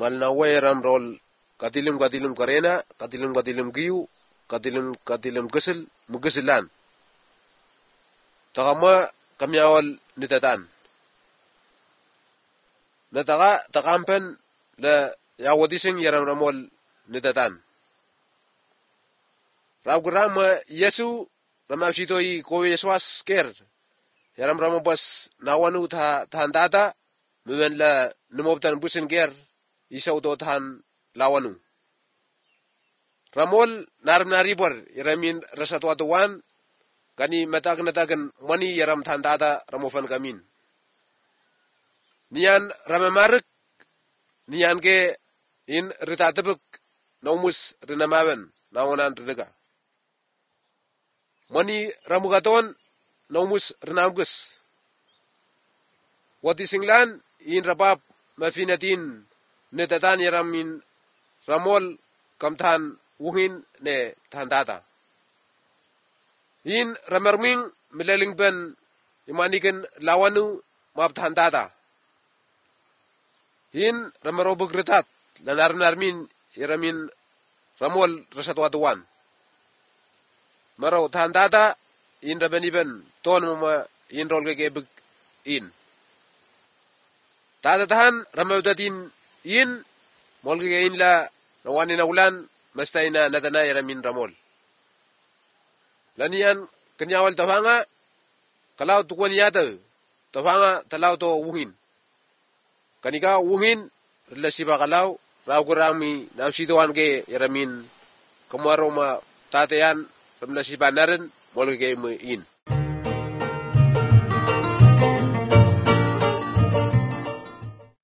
malnawa yaram rol katilim karena, katilim giyu, katilim gesil, mugesilan. Takama kami awal nitatan. Nataka takampen la yawadising yaram ramol nitatan. Raugrama Yesu ramavshitoi kowe Yeswas ker. Yaram ramabas nawanu tahandata miwen la numobtan busin ger isaw do tahan lawanu. Ramol naribor yaramin rasatwatuan kani matag-natagan mani yaram tahandata ramofan kamin. Niyan ramamarik niyan ke in ritatabuk naumus rinamawen nawanan rinaga. Mani ramugaton naumus rinamgus. Wati singlan in rabab mafinatin netatan yaramin ramol kamtan wuhin ne tandata. In ramarming milaling ben imanikan lawanu map tandata. In ramarobog ritat lanarmin yaramin ramol rasatwatuan. Maraw tandata in rabaniben ton mama in rol gebeg in. Tadatahan ramawdatin in molgegain la rawani na ulan mastayna nadana yaramin ramol. Lanian kenyawal tafanga kalau tukuan yata tafanga talaw to wuhin. Kanika wuhin relasiba kalau raukurami namsituan ke yaramin kemaroma tatean relasiba naren molgegay in.